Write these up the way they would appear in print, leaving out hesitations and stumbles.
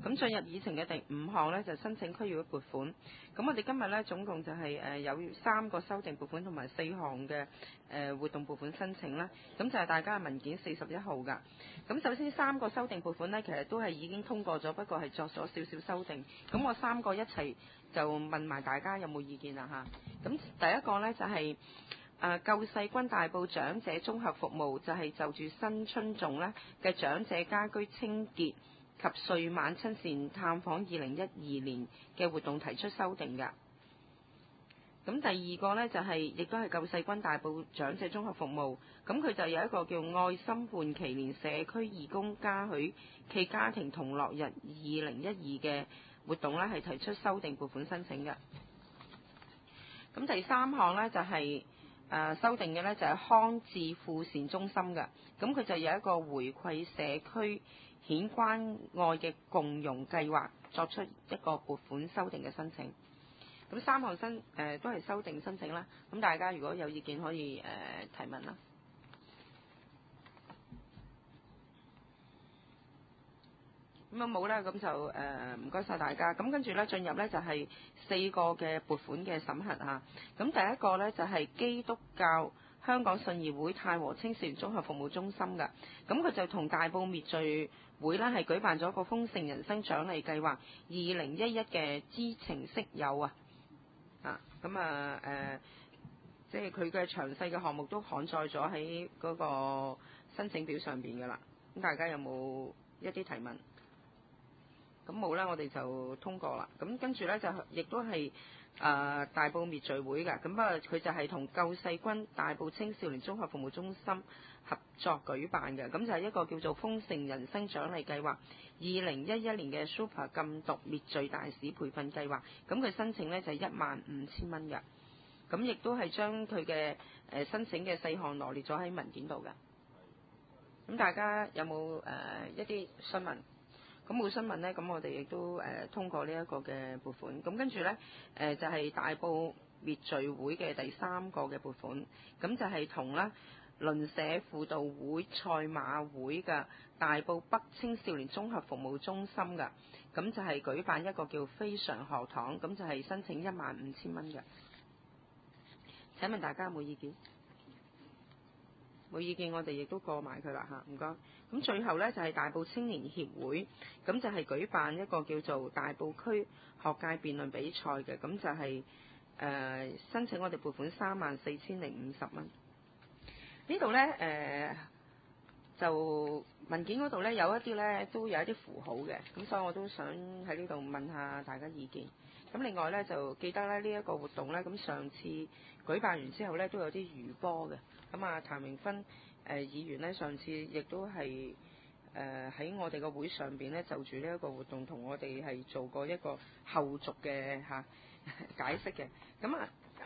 咁進入議程嘅第5項呢，就申請區議會撥款。咁我哋今日呢，總共就係有3個修訂撥款同埋4項嘅活動撥款申請啦。咁就係大家嘅文件41號㗎。咁首先3個修訂撥款呢，其實都係已經通過咗，不過係作咗少少修訂。咁我3個一齊就問埋大家有冇意見啦嚇。咁第一個呢，就係救世軍大埔長者綜合服務，就係就住新春頌呢嘅長者家居清潔及歲晚親善探訪2012年嘅活動提出修訂㗎。咁第二個呢，就係亦都係救世軍大埔長者綜合服務，咁佢就有一個叫愛心伴祈年社區義工嘉許暨家庭同樂日2012嘅活動呢，係提出修訂撥款申請嘅。咁第三項呢，就係修訂嘅呢，就係康智富善中心嘅，咁佢就有一個回饋社區顯關愛嘅共融計劃，作出一個撥款修訂嘅申請。咁3項都係修訂申請啦。咁大家如果有意見可以提問啦。咁冇啦，咁就唔該晒大家。咁跟住咧進入咧就係4個嘅撥款嘅審核嚇。咁第一個咧就係基督教香港信義會太和青少年綜合服務中心㗎。咁佢就同大埔滅罪會啦係舉辦咗個豐盛人生獎勵計劃2011嘅知情識友啊。即係佢嘅詳細嘅項目都刊載咗喺嗰個申請表上邊㗎啦。咁大家有冇一啲提問？咁冇啦，我哋就通過啦。咁跟住咧就亦都係大埔滅罪會㗎。咁不過佢就係同救世軍大埔青少年綜合服務中心合作舉辦嘅。咁就係一個叫做豐盛人生獎勵計劃2011年嘅 Super 禁毒滅罪大使培訓計劃。咁佢申請呢就係15000蚊㗎。咁亦都係將佢嘅申請嘅細項羅列咗喺文件度㗎。咁大家有冇一啲詢問？咁冇新聞呢，咁我哋亦都通過呢一個嘅撥款。咁跟住呢，就係大埔滅罪會嘅第3個嘅撥款，咁就係同啦鄰舍輔導會賽馬會嘅大埔北青少年綜合服務中心㗎。咁就係舉辦一個叫非常學堂，咁就係申請15000蚊嘅。請問大家有冇意見？冇意見，我哋亦都過埋佢啦嚇，唔該。咁最後呢，就係大埔青年協會，咁就係舉辦一個叫做大埔區學界辯論比賽嘅，咁就係申請我哋撥款34050蚊。呢度呢，就文件嗰度呢，有一啲呢都有一啲符號嘅，咁所以我都想喺呢度問下大家意見。咁另外呢，就記得呢一個活動呢，咁上次舉辦完之後呢，都有啲餘波嘅。咁譚榮芬議員呢，上次亦都係喺我哋個會上邊呢，就住呢一個活動同我哋係做過一個後續嘅解釋嘅。咁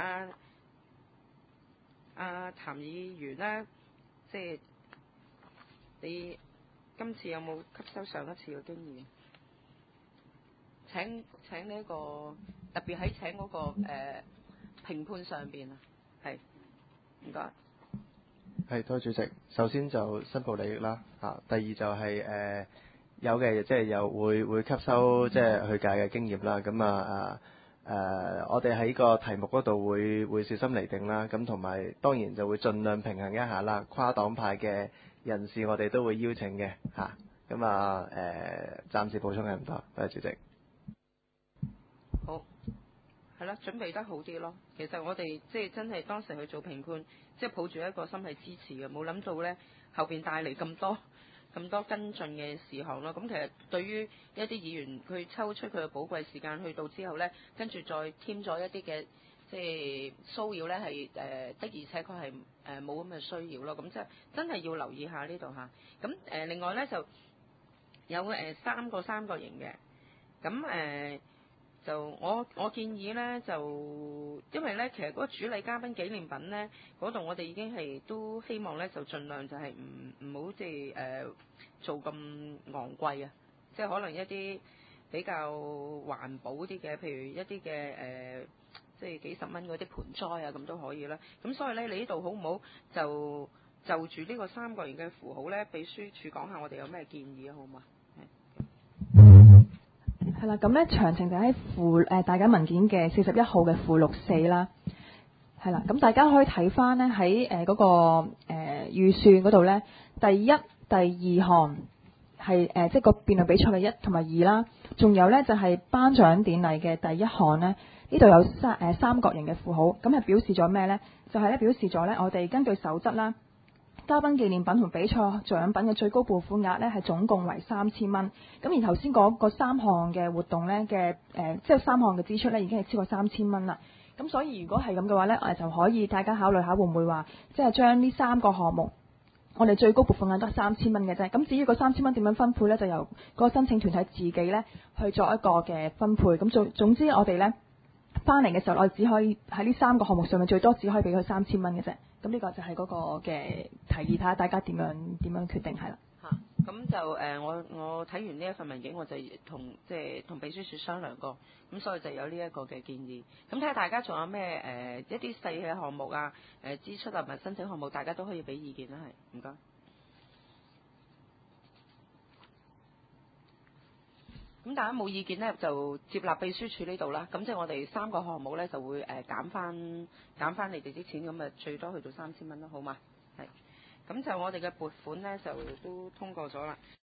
譚議員呢，即係你今次有冇吸收上一次嘅經驗？請呢一個特別喺請嗰個評判上邊啊，係唔該。 係，多謝主席。首先就申報利益啦，第二就係有嘅，即係又會吸收即係去屆嘅經驗啦。咁我哋喺個題目嗰度會小心釐定啦。咁同埋當然就會盡量平衡一下啦。跨黨派嘅人士我哋都會邀請嘅嚇。咁暫時補充係咁多，多謝主席。 好，係啦，準備得好啲咯。其實我哋即係真係當時去做評判，即係抱住一個心係支持嘅，冇諗到呢後邊帶嚟咁多跟進嘅事項咯。咁其實對於一啲議員佢抽出佢嘅寶貴時間去到之後呢，跟住再添咗一啲嘅即係騷擾呢，係的而且確係冇咁嘅需要咯。咁即係真係要留意下呢度嚇。咁另外呢，就有三個型嘅，咁就我建議呢，就因為呢，其實嗰個主禮嘉賓紀念品呢，嗰度我哋已經係都希望呢，就盡量就係唔好即係做咁昂貴啊，即係可能一啲比較環保啲嘅，譬如一啲嘅即係幾十蚊嗰啲盆栽啊，咁都可以啦。咁所以呢，你呢度好唔好就住呢個3個型嘅符號呢，秘書處講下我哋有咩建議啊，好嘛？ 係啦，咁咧詳情就喺大家文件嘅41號嘅附錄4啦。係啦，咁大家可以睇翻咧喺嗰個預算嗰度咧，第一、第二項係即係個辯論比賽嘅1同埋2啦，仲有咧就係頒獎典禮嘅第一項咧，呢度有三角形嘅符號，咁係表示咗咩咧？就係咧表示咗咧，我哋根據守則啦，嘉賓紀念品同比賽獎品嘅最高撥款額咧係總共為3000蚊。咁而頭先嗰個3項嘅活動咧嘅即係3項嘅支出咧已經係超過3000蚊啦。咁所以如果係咁嘅話咧，我哋就可以大家考慮下會唔會話即係將呢3個項目，我哋最高撥款額得3000蚊嘅啫。咁至於個3000蚊點樣分配咧，就由嗰個申請團體自己咧去作一個嘅分配。咁總之我哋咧翻嚟嘅時候，我哋只可以喺呢3個項目上面最多只可以俾佢3000蚊嘅啫。咁呢個就係嗰個嘅提議，睇下大家點樣決定係啦。 咁就我睇完呢一份文件，我就同秘書處商量過，咁所以就有呢一個嘅建議。咁睇下大家仲有咩一啲細嘅項目啊，支出啊同埋申請項目，大家都可以俾意見啦，係唔該。咁大家冇意見咧，就接納秘書處呢度啦。咁即係我哋3個項目咧就會減翻你哋啲錢，咁啊最多去到3000蚊啦，好嘛？係。咁就我哋嘅撥款咧就都通過咗啦。